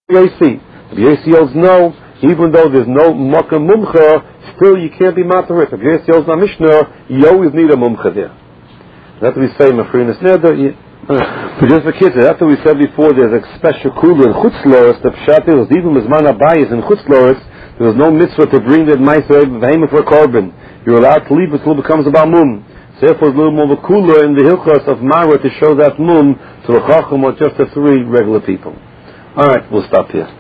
Yossi. Rabbi Yossi holds no, even though there's no Makam Mumcha, still you can't be Matarit. Rabbi Yossi holds on Mishnah, you always need a Mumcha there. That's what we say, Mafrinas Neder. But just for kids, that's what we said before, there's a special kula in Chutzloris, the Pshat is, even Mizman Abayis in Chutzloris, there was no mitzvah to bring that Ma'aser V'heimah for a korban. You're allowed to leave it until it becomes about Mum. So therefore, there's a little more of a kula in the Hilchos of Mara to show that Mum to the Chacham or just the three regular people. Alright, we'll stop here.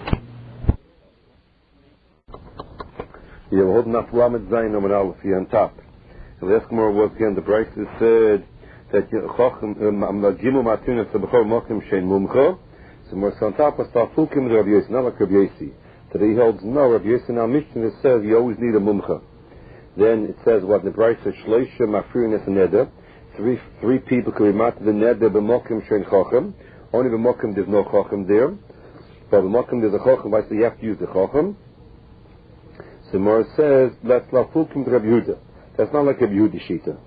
Yeah, we're holding up Lamed Zayin Amud Aleph here on top. So the Eskimor was again, the Bryce said that Gimel Matunas the Bechor Mokim Shein Mumcha. So more on top of Stafukim Rabbi Yossi, not like Rabbi Yossi. Today he holds no Rabbi Yossi. Now Mishnah says you always need a Mumcha. Then it says what the Bryce says Shleisha Mafrinas Neder. Three people can be mat the Neder b'Mokim Shein Chacham. Only b'Mokim there's no Chacham there. But b'Mokim there's a Chacham, so you have to use the Chacham. So more says let's Lafukim to Rabbi Yehuda. That's not like a Yehudi Shita.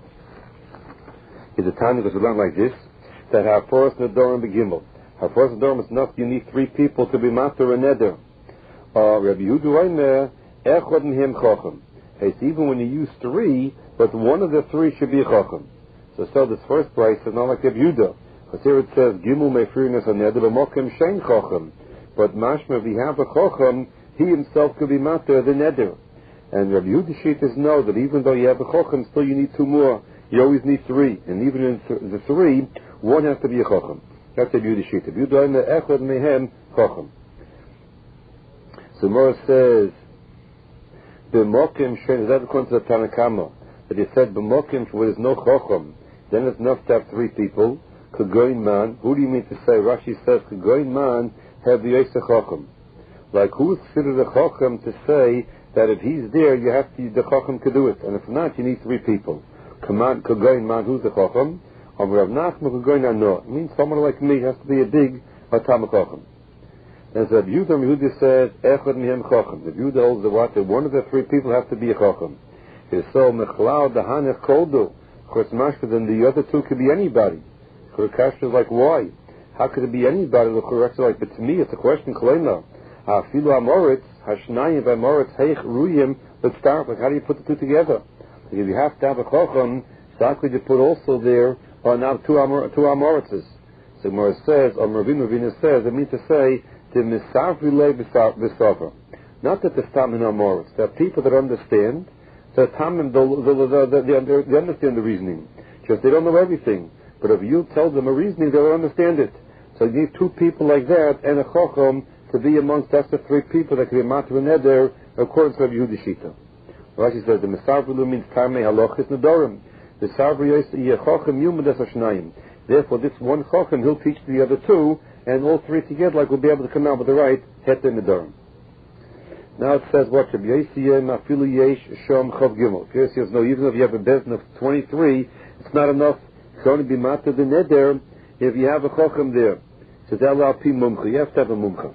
It's a time because we learn like this, that our first Nedorim begimel. Our first Nedorim is enough, you need three people to be master and neder. Rabbi Yehuda Oimer, Echad Mihem Chacham. It's even when you use three, but one of the three should be a Chacham. So this first price is not like Rabbi Yehuda. Because here it says, Gimel Mefrinas and Neder, B'Mokim Shein Chacham. But Mashma, if we have a Chacham, he himself could be master the neder. And Rabbi Yehuda Shittas know that even though you have a Chacham, still you need two more. You always need three. And even in the three, one has to be a Chacham. That's Rabbi Yehuda Shittas. Rabbi Yehuda Echad Mehem Chacham. So Mora says, B'Mokim Shein, that according to the Tanakama, that he said, B'Mokim where there's no Chacham, then it's enough to have three people. Kagoin man, who do you mean to say? Rashi says, Kagoin man have the Yosef Chacham. Like, who's considered a Chacham to say that if he's there, you have to, the Chacham could do it, and if not, you need three people. Command Kagoin man, who's the Chacham? Rav Nachman Kagoin no. It means someone like me has to be a big Hatam Chacham. And so Rabbi Yehuda says, Echad Mihem Chacham. The Yehuda holds the what? That one of the three people have to be a Chacham. It's so Mechlao Dahanech Koldo. Of course, Mashka, then the other two could be anybody. Kurakash is like, why? How could it be anybody? The Kurakash is like, but to me, it's a question, Kalena. Filu Amoritz, Hashnayim Amoritz, Heich Ruyim, let's start. Like, how do you put the two together? Like, if you have to have a Chacham, exactly you put also there, now two Amoritzes. So Mora says, or Ravina says, it means to say, the Misavri Le Bisavra. Not that the Stam in Amoritz. There are people that understand, the Tamim, they understand the reasoning. Just they don't know everything. But if you tell them a reasoning, they'll understand it. So you need two people like that, and a Chacham, to be amongst us the three people that can be matter and neder according to Rabbi Yehuda Shita. Rashi says the Mesavru means Tamei Halochis Nedorim. The Savru Yechachim Yumadas Hashnayim. Therefore, this one Chacham he'll teach the other two, and all three together like will be able to come out with the right Het Nedorim. Now it says what Rabbi Yossi Mafilu Yesh Shom Chav Gimel. Rabbi Yossi says no, even if you have a bezin of 23, it's not enough. It's going to be matter the neder if you have a Chacham there. It says Ela Pi Mumcha. You have to have a Mumcha.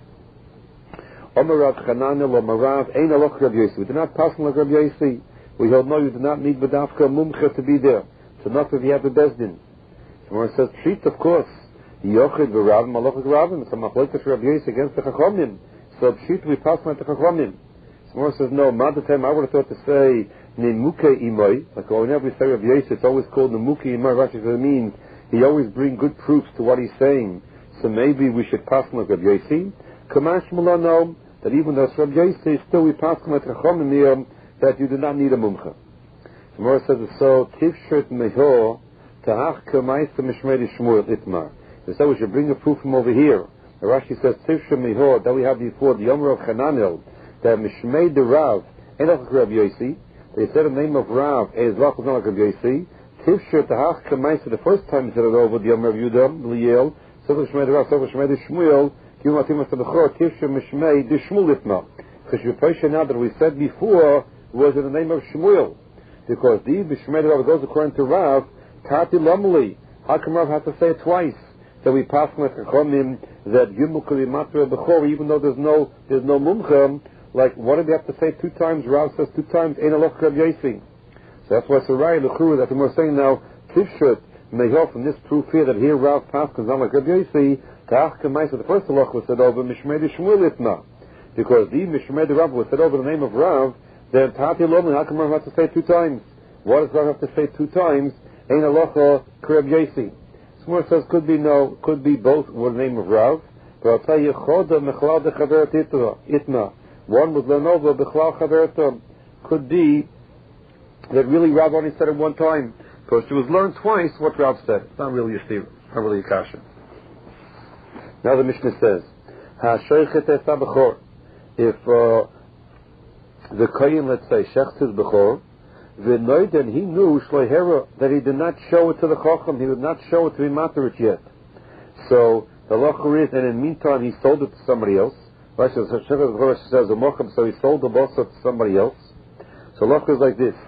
Omer Rav Chananel or Marav Ein Aloch Rabbi Yossi. We do not pass like Rabbi Yossi. We hold no, you do not need Badafka Mumcha to be there. It's enough if you have a Bezdin. Someone says Shit, of course. Yochid v'Ravim Alochid Ravim. It's a Machlokes Rabbi Yossi against the Chachamim. So Shit we pass like the Chachamim. Someone says no. Madatem I would have thought to say Nemuke Imoy. Like whenever we say Rabbi Yossi, it's always called Nemuke Imoy. Rashi says it means he always bring good proofs to what he's saying. So maybe we should pass like Rabbi Yossi. Kamash Mulano. That even though Rabbi Yossi, still we pass from at Chachamim here that you do not need a mumcha. The Gemara says so. Tifshet meho tahach k'maisa mishmei shmuel itmar. So we should bring a proof from over here. The Rashi says Tifshet meho that we have before the Yomer of Chananel that mishmei the Rav ain't like Rabbi Yossi. They said the name of Rav is not like Rabbi Yossi. Tifshet tahach k'maisa the first time he said it over the Yomer of Yudah Liel. So mishmei the Rav, so mishmei the Shmuel. Now that we said before was in the name of Shmuel, because the Bishmei Rav goes according to Rav, Kati Lamali. How come Rav has to say it twice? So we pass with Chachamim that Gimel could be Matra Bechor, even though there's no Mumcha. Like, what did we have to say two times? Rav says two times, Ein Aloch Rabbi Yossi. So that's why Sarai L'churu that we're saying now, Tifshet Meho from this proof here that here Rav Paskin is not like Rabbi Yossi. The first halacha was said over Mishmei de Shmuel Itna, because the Mishmei de Rav was said over the name of Rav. Then Tati Lomli, how come Rav have to say it 2 times? Why does Rav have to say it 2 times? Ein halacha Kreb Yesi. Shmuel says could be both were the name of Rav. But I'll tell you, Choda Mechlal de Chaveret Itna. One was Lenova Bechlal Chaveret. Could be that really Rav only said it 1 time, because it was learned twice what Rav said. It's not really a stira, not really a kasha. Now the Mishnah says, "Ha'shoichet es ha'bechor." If the kohen, let's say, shechts his bechor, v'noiden he knew shloihera that he did not show it to the chacham, he did not show it to be matarit yet. So the halacha is, and in the meantime he sold it to somebody else. Rashi says the mocham, so he sold the bossa to somebody else. So halacha is like this: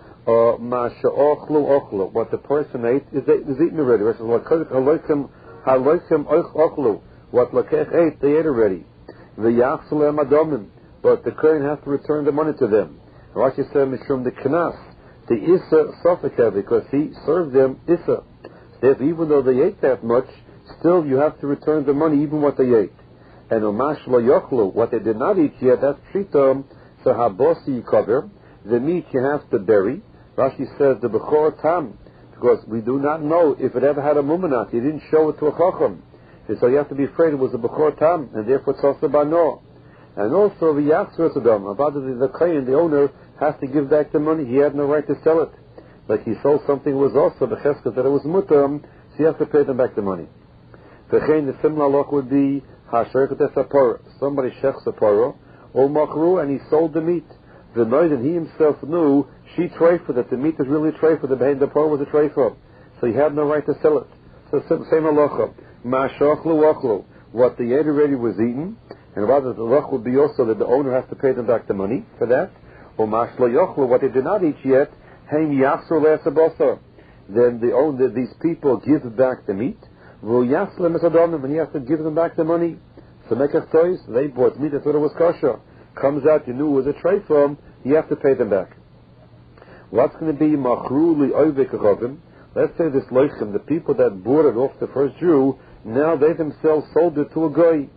Ma she'ochlu ochlu. What the person ate is eaten already. Rashi says haloichem ochlu. What lakech ate, they ate already. V'yachsulem adomim. But the kohen has to return the money to them. Rashi said mishum the knas, the isa sofika, because he served them isa. If even though they ate that much, still you have to return the money, even what they ate. And umash lo yochlu, what they did not eat yet, that's tritom. So habosi yikover, the meat you have to bury. Rashi says the bechor tam, because we do not know if it ever had a mumanat. He didn't show it to a chacham, and so you have to be afraid it was a bechor tam, and therefore it's also bano. And also the yachzor tzadam, about the kohen, the owner has to give back the money. He had no right to sell it. Like he sold something was also becheskas that it was mutam, so you have to pay them back the money. The similar law would be ha'shoichet es ha'para. Somebody shechs a paro, or machru, and he sold the meat. The noid, and he himself knew she treifa, that the meat is really treifa, the paro was a treifa, so he had no right to sell it. So same halacha. Ma'ashachlu ochlu. What the ate already was eaten, and rather the halacha would be also that the owner has to pay them back the money for that. Or ma'ashlo yochlu, what they did not eat yet, heim yachsur le'asabasa. Then the owner, these people give back the meat. And he has to give them back the money. So mekach tois, they bought meat, they thought it was kosher. Comes out, you knew it was a trade from, you have to pay them back. What's going to be machru li'oivik chavim? Let's say this loichem, the people that bought it off the first Jew, now they themselves sold it to a guy.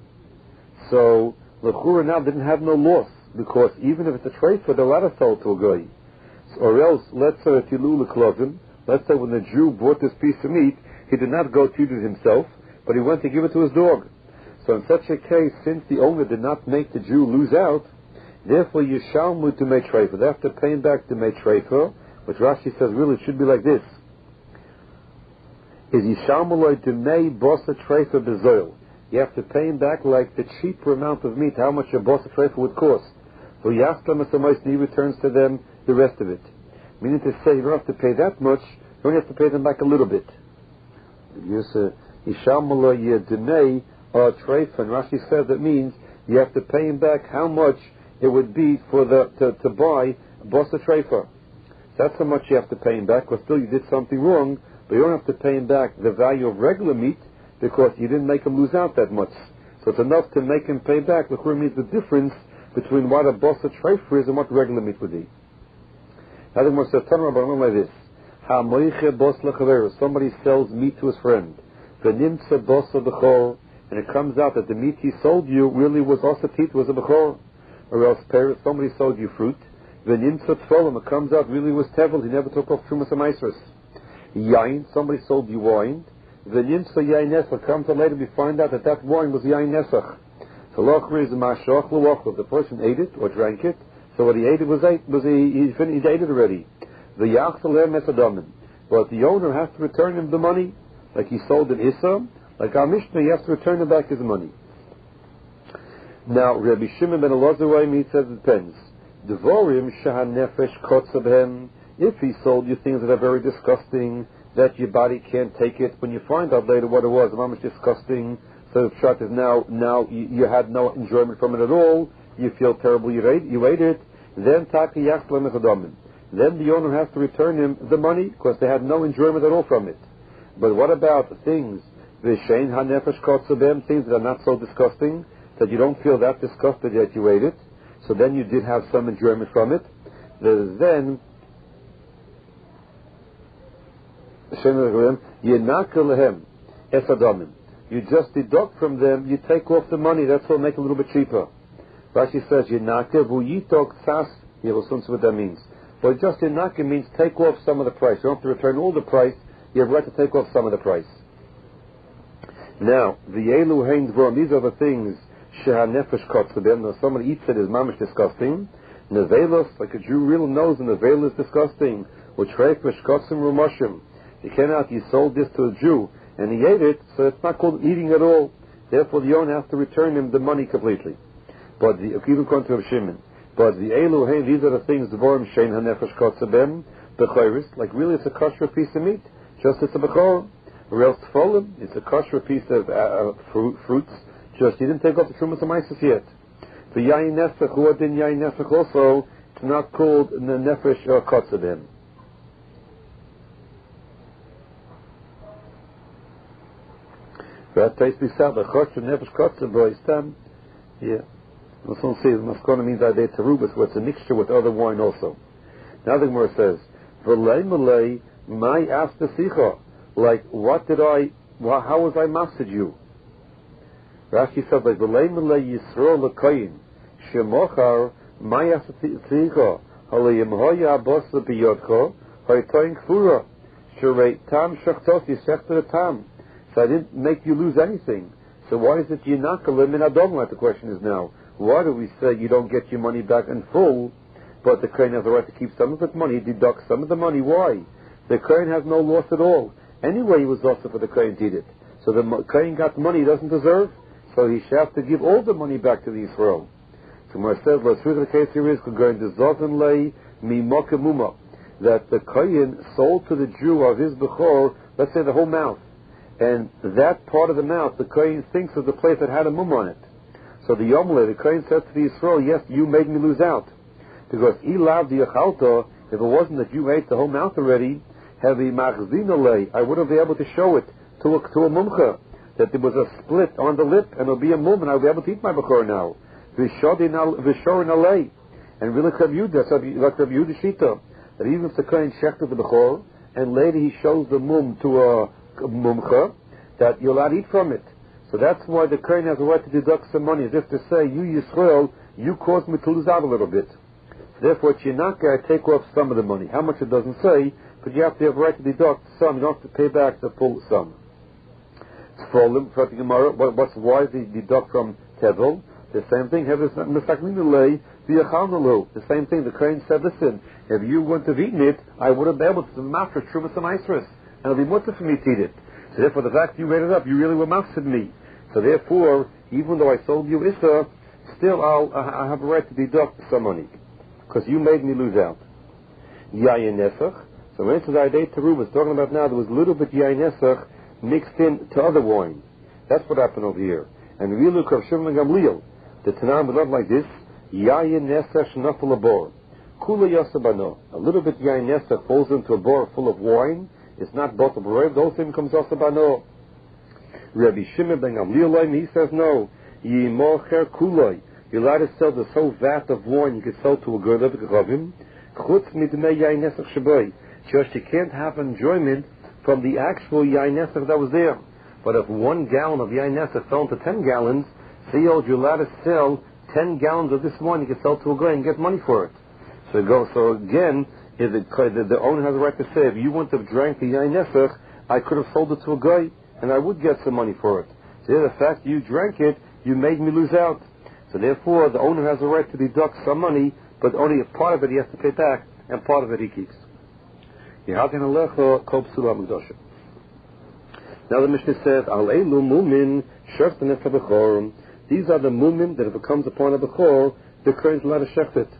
So l'chura now didn't have no loss, because even if it's a trade for, they're allowed to sell it to a guy. Or else, let's say at Yilul Klovim, let's say when the Jew bought this piece of meat, he did not go to eat it himself, but he went to give it to his dog. So in such a case, since the owner did not make the Jew lose out, therefore Yishalmu to make treifa. They have to pay him back to make treifa, which Rashi says really it should be like this: is Yishalmu loy to may bossa treifa bezoil. You have to pay him back like the cheaper amount of meat, how much a bossa treifa would cost. So Yaslam and he returns to them the rest of it. Meaning to say, you don't have to pay that much, you only have to pay them back a little bit. Yishalmu loy yedinei treifa, and Rashi says that means you have to pay him back how much it would be for to buy bossa treifa. That's how much you have to pay him back, because still you did something wrong, but you don't have to pay him back the value of regular meat, because you didn't make him lose out that much. So it's enough to make him pay back. The Chur means the difference between what a bossa treifa is and what regular meat would be. Now the Gemara says, like this: Ha'moiche bos lechaveru. Somebody sells meat to his friend. V'nimtza bossa b'chor, and it comes out that the meat he sold you really was also teeth, was a b'chor. Or else somebody sold you fruit. V'nimtza tfolim, it comes out really was tevel, he never took off trumas amaisros. Yain, somebody sold you wine. V'nimtza yain nesach, comes out later we find out that that wine was yain nesach. So lochri is a mashach l'wachov. The person ate it or drank it, so what he ate it he ate it already. The yachsalem mesadomin. But the owner has to return him the money, like he sold an issa, like our Mishnah, he has to return him back his money. Now, Rabbi Shimon ben Elazar, he says it depends. Devorim shahan nefesh kotzabhem. If he sold you things that are very disgusting, that your body can't take it, when you find out later what it was, how much disgusting, so the shot is now you had no enjoyment from it at all, you feel terrible, you ate it, then taki yachslem esadomim. Then the owner has to return him the money, because they had no enjoyment at all from it. But what about things, v'shein hanefesh kotzabhem, things that are not so disgusting, that you don't feel that disgusted that you ate it, so then you did have some enjoyment from it, then Yenak lehem esadomim. you just deduct from them, you take off the money, that's all, make it a little bit cheaper. Rashi says, Yinaka v'yitok sas, you'll soon see what that means. But just Yinaka means take off some of the price. You don't have to return all the price, you have right to take off some of the price. Now, the Elu Hein Dvorim, these are the things, Sheha Nefesh Kotzebem, now someone eats it is mamish disgusting. Nevelos, like a Jew really knows, the Nevel is disgusting. Which Refesh Kotzim Rumashim. You cannot, you sold this to a Jew, and he ate it, so it's not called eating at all. Therefore, the owner has to return him the money completely. But even according to Shimon. But the Elu Hein, these are the things, Dvorim Shein HaNefesh Kotzebem, Bechayris, like really it's a kosher piece of meat, just it's a Bechor. Or else Tfolim, it's a kosher piece of fruits, just you didn't take off the Trumas and Isis yet. The Yain Nefech, who din Yain Nefech also, it's not called the Nefesh or Kotzebem. That tastes beside the Chosh and Nefesh Kotzebem, Stam. Yeah. We'll soon see. Maskona means I did Terubas, where it's a mixture with other wine also. Now the Gemara says, V'lei malei, mai astasicha. Like, how was I mastered you? Rashi said, like, V'lei malei Yisrael l'koyin, shemochar, mai astasicha, halei yimhoya abosa biyodcho, haytoyin kfura, sherei tam shachtos yisechta tam. So I didn't make you lose anything. So why is it Yinakalim min adom, like the question is now? Why do we say you don't get your money back in full, but the Kohen has the right to keep some of the money, deduct some of the money? Why? The Kohen has no loss at all. Anyway, he was lost for the Kohen did it. So the Kohen got money he doesn't deserve, so he should have to give all the money back to the Yisrael. So when I said, let's read the case here is, that the Kohen sold to the Jew of his Bechor, let's say the whole mouth. And that part of the mouth, the Kohen thinks of the place that had a mum on it. So the Yomle, the Kohen said to the Yisrael, yes, you made me lose out. Because Ilav the Yachalta, if it wasn't that you ate the whole mouth already, heavy machzinale, I would have been able to show it to a mumcha, that there was a split on the lip, and it'll be a mum, and I'll be able to eat my Bechor now. Vishorin alei. And really Rabbi Yehuda, like Rabbi Yehuda Shita, that even if the Kohen checked the Bechor, and later he shows the mum to a mumcha, that you'll not eat from it. So that's why the Kohen has a right to deduct some money, as if to say, you Yisrael, you caused me to lose out a little bit. Therefore, Chinaka, I take off some of the money. How much it doesn't say, but you have to have a right to deduct some. You don't have to pay back the full sum. Why they deduct from Tevel? The same thing. The same thing. The Kohen said, listen, if you wouldn't have eaten it, I would have been able to master Trumas and Isris, and it'll be mutter for me to eat it. So therefore, the fact you made it up, you really were mastered me. So therefore, even though I sold you Issa, still I have a right to deduct some money, because you made me lose out. Yayin Nesach. So when the Idei Teruba was talking about now, there was a little bit Yayin Nesach mixed in to other wine. That's what happened over here. And we look of Shimon Gamliel. The Tanam would not like this. Yayin Nesach Shnafel Abor. Kula Yasabano. A little bit Yayin Nesach falls into a bor full of wine. It's not both of Barev. The whole thing comes also by no. Rabbi Shimon ben Gamliel, he says no. Yimocher Kuloi. You're allowed to sell the whole vat of wine you can sell to a girl of Gravim. Chutz midmei Yayin Nesach Shabai. Just you can't have enjoyment from the actual Yayin Nesach that was there. But if 1 gallon of Yayin Nesach fell into 10 gallons, so you're allowed to sell 10 gallons of this wine you can sell to a guy and get money for it. So again, if the owner has a right to say, if you wouldn't have drank the Yayin Nesach, I could have sold it to a guy and I would get some money for it. So the fact you drank it, you made me lose out. So therefore, the owner has a right to deduct some money, but only a part of it he has to pay back, and part of it he keeps. Now the Mishnah says, these are the mumin that if it comes upon a bechor, the Kohen is allowed to shecht it.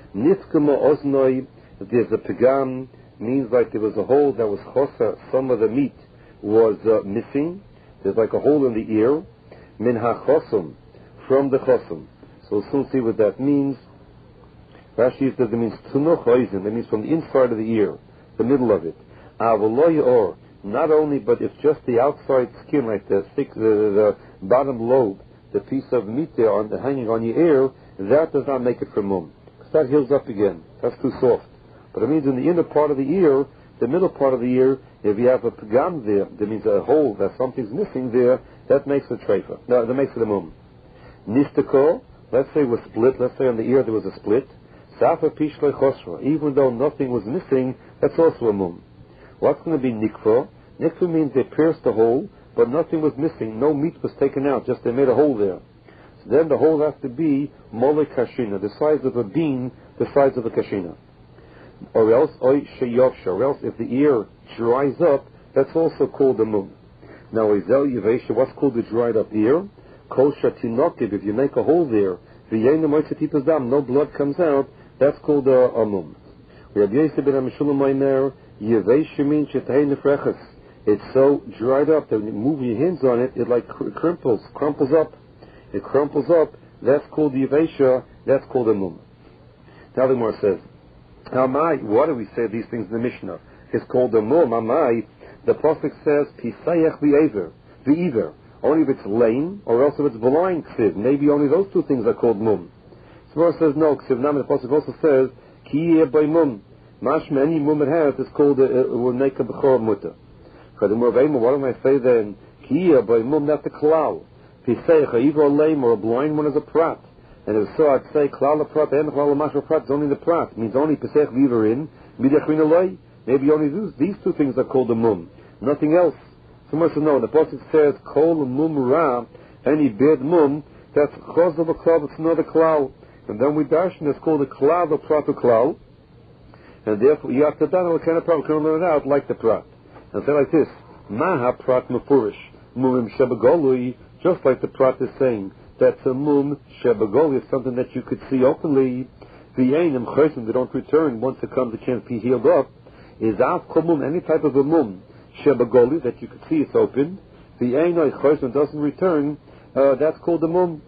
There's a pigam, means like there was a hole that was chosa, some of the meat was missing. There's like a hole in the ear. Min ha-chosum, from the chosum. So we'll soon see what that means. Rashi says it means tunuch oizen, that means from the inside of the ear, the middle of it. Or not only, but it's just the outside skin, like the bottom lobe, the piece of meat there hanging on your ear, that does not make it for mum. Because that heals up again. That's too soft. But it means in the inner part of the ear, The middle part of the ear, if you have a pagam there, that means a hole, that something's missing there, that makes it treifa. No, that makes it a mum. Nistako, let's say was split, let's say on the ear there was a split. Safa pishlei chosra, even though nothing was missing, that's also a mum. What's going to be nikfa? Nikfa means they pierced the hole, but nothing was missing, no meat was taken out, just they made a hole there. So then the hole has to be mole kashina, the size of a bean, the size of a kashina. Or else, oy sheyovsha, or else if the ear dries up, that's also called a mum. Now, izel yevesha, what's called the dried up ear? Kol shatinokiv, if you make a hole there, v'yena moitzatipas dam, no blood comes out, that's called a mum. Rabbi Yosef ben Mishulam Maimer, yevesha means shetahei nefreches. It's so dried up that when you move your hands on it, it like crumples up. It crumples up, that's called the yevesha, that's called a mum. Now the Gemara says, Amai, why do we say these things in the Mishnah? It's called a mum. Amai, the Prophet says, Pisayach v'ever. Only if it's lame, or else if it's blind, ksiv. Maybe only those two things are called mum. Gemara says, no, ksiv nam, the Prophet also says, Ki by mum. Mashma, any mum it has, is called, will make a bechor mutter. What do I say then? Ki by mum, that's a klal. Pisayach, either a lame or a blind one is a prat. And if so, I'd say, klal prat and klal mashma prat is only the prat. It means only pesach v'iverin, midachrin alay. Maybe only these two things are called a mum. Nothing else. Someone says, no, the Pasuk says, kol mum ra, any bad mum, that's chos of a klal, it's not a klal. And then we darshan, it's called a klal, the prat, a klal. And therefore, you have to done what kind of prat, we can learn it out like the prat. And say like this, maha prat mefurish, mumim shebagolui, just like the prat is saying, that's a mum shebagolui, it's something that you could see openly. V'yenim chosim, they don't return once it comes, it can't be healed up. Is av mum, any type of a mum, shebagoli, that you can see it's open. V'yenoi chosim doesn't return, that's called a mum.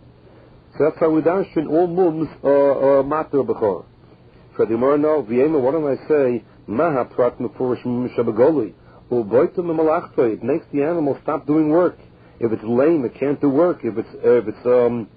So that's how we darshan all mums are matter b'chor. For the Gemara now, v'yema, what do I say? Maha prat mefurish mum shebagoli. U'boitum malachto, it makes the animal stop doing work. If it's lame, it can't do work. If it's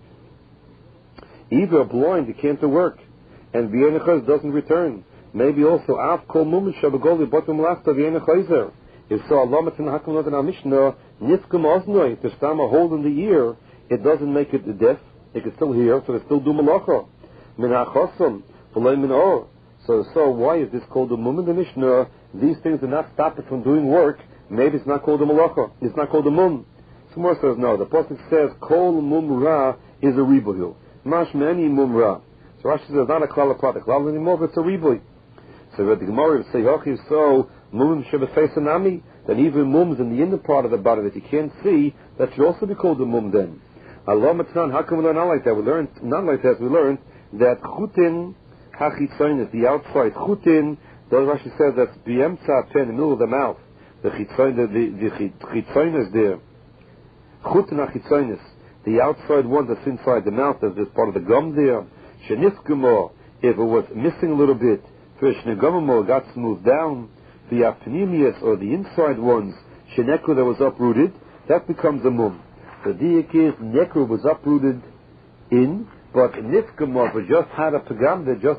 either blind, it can't do work. And v'yenechaz doesn't return. Maybe also af kol mum shebagoli botum malachto v'yenechazer. If so, Allah matzin hakum not in our Mishnah, nifkum oznoi, if there's a hole in the ear, it doesn't make it deaf. It can still hear, so it still do malacha. Min ha'chosam, v'loi min or. So why is this called a mum in the Mishnah? These things do not stop it from doing work. Maybe it's not called a malacha. It's not called a mum. Somewhere says no. The Prophet says, kol mum ra is a ribuyu. Mash many mum ra. So Rashi says, not a klal prat, klal anymore, but it's a ribuy. So the Gemara would say, okay, so mum shebefeisanami, then even mums in the inner part of the body that you can't see, that should also be called a mum then. Allah matnan, how come we learn not like that? We learned not like that. We learned that chutin hachitzonis, the outside chutin. Those Rashi says that's b'emtza pen, in the middle of the mouth. The chitzonis there. Chutin hachitzonis, the outside one that's inside the mouth. There's part of the gum there. Shenifkumo, if it was missing a little bit, Shnegummo got smoothed down. The apnemius, or the inside ones, shenekru that was uprooted, that becomes a mum. The diak is nekru was uprooted in, but nifkamov just had a pagam that just